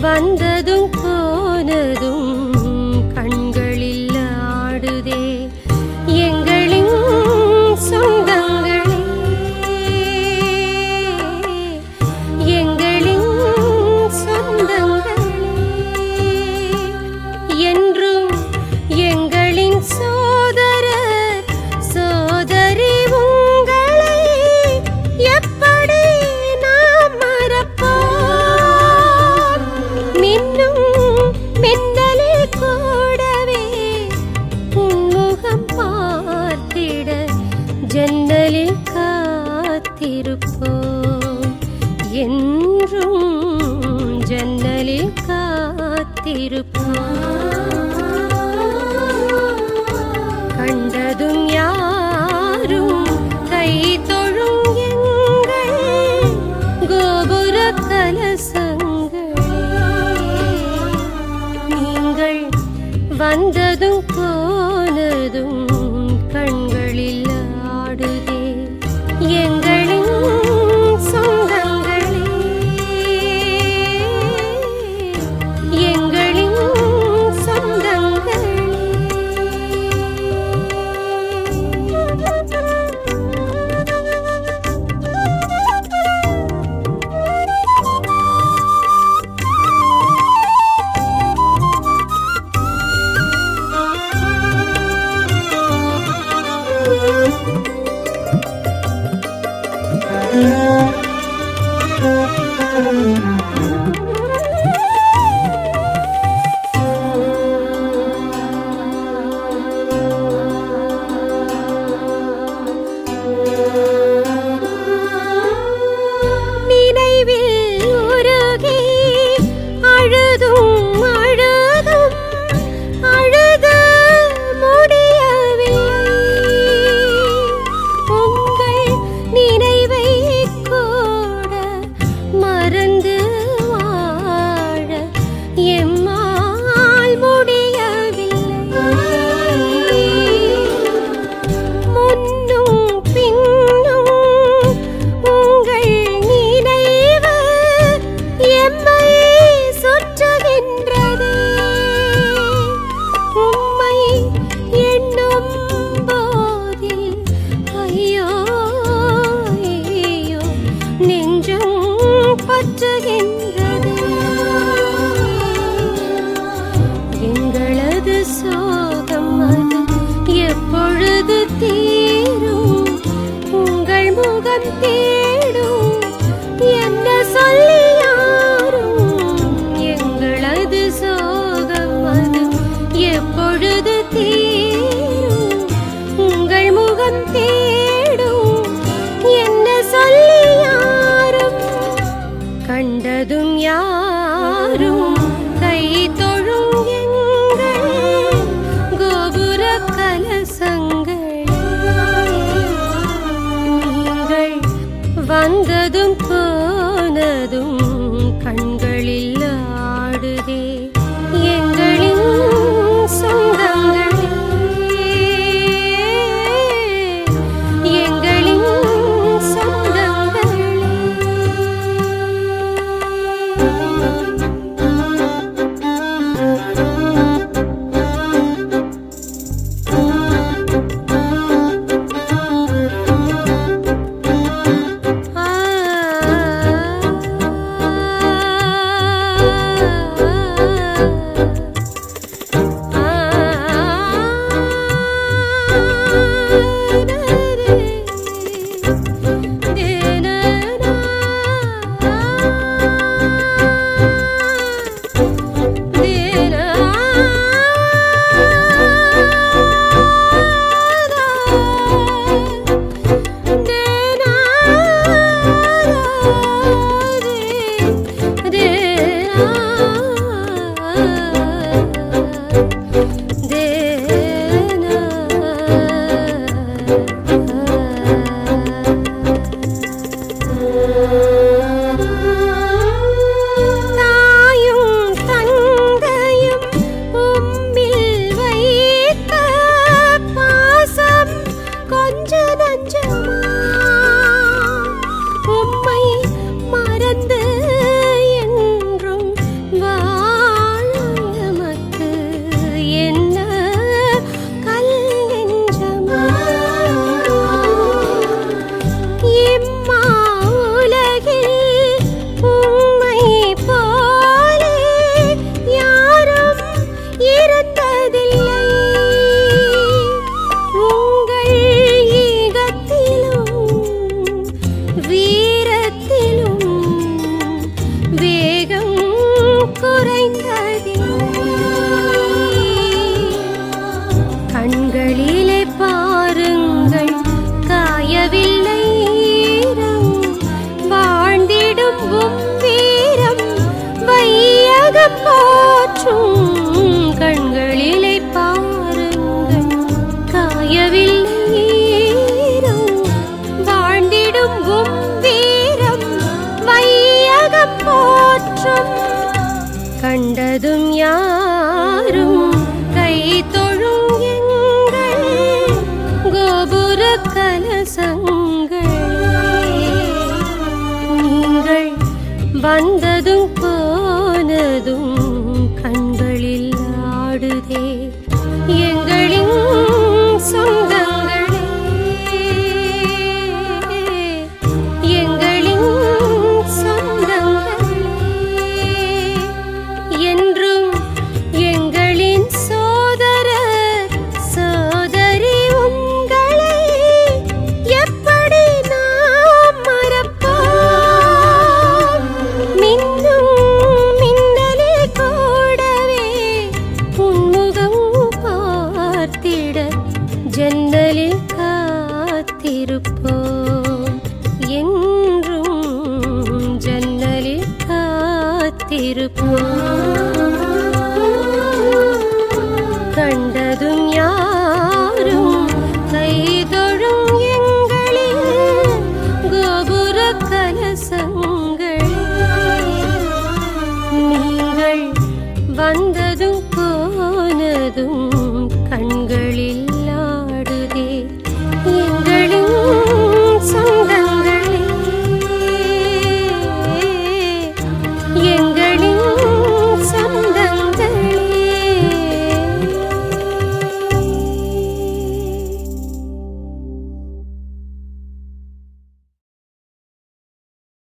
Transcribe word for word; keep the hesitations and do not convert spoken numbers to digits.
வந்ததும் போனதும் கண்களில் ஆடுதே எங்களின் சொந்தங்களே, எங்களின் சொந்தங்களே. என்றும் எங்களின் சோதரர் சோதரி உங்களை எப்படி நாம் மறப்போம்? மின்னும் மின்னலில் கூடவே உன்முகம் பார்த்திட ஜன்னலில் காத்திருப்போம். என்றும் ஜன்னலில் காத்திருப்போம். கண்டதும் யாரும் கை தொழும் எங்கள் கோபுர கலசங்களே, நீங்கள் வந்ததும் போனதும் கண்களில் ஆடுதே எங்களின் சொந்தங்களே, எங்களின் சொந்தங்களே. நினைவில் உருகி அழுதும் அழுதும் அழுது முடியவில்லை. உங்கள் நினைவை கூட மறந்து வாழ எம்மால் முடியவில்லை. முன்னும் பின்னும் உங்கள் நினைவு எம்மை சுற்றுகின்றதே. உம்மை எண்ணும் போதில் ஐயோ ஐயோ நெஞ்சம் பற்றுகின்றது. எங்களது சோகம் அது எப்பொழுது தீரும்? உங்கள் முகம் தேடும் என்ன சொல்லி யாரும்? எங்களது சோகம் அது எப்பொழுது தீரும்? உங்கள் முகம் தேடும் என்ன சொல்லி யாரும்? கண்டதும் யாரும் கை தொழும் எங்கள் கோபுர கலசங்களே, நீங்கள் வந்ததும் போனதும் கண்களில் ஆடுதே எங்களின் சொந்தங்களே, எங்களின் சொந்தங்களே. ஆ வெல்லும் உம் வீரம் வையகம் போற்றும். கண்டதும் யாரும் கை தொழும் எங்கள் கோபுர கலசங்கள். நீங்கள் வந்ததும் போனதும் கண்களில் ஆடுதே எங்களின் சொந்தங்களே, எங்களின் சொந்தங்களே. என்றும் எங்களின் சோதரர் சோதரி உங்களை எப்படி நாம் மறப்போம்? மின்னும் மின்னலில் கூடவே உன்முகம் பார்த்திட ஜன்னலில் காத்திருப்போம். என்றும் ஜன்னலில் காத்திருப்போம்.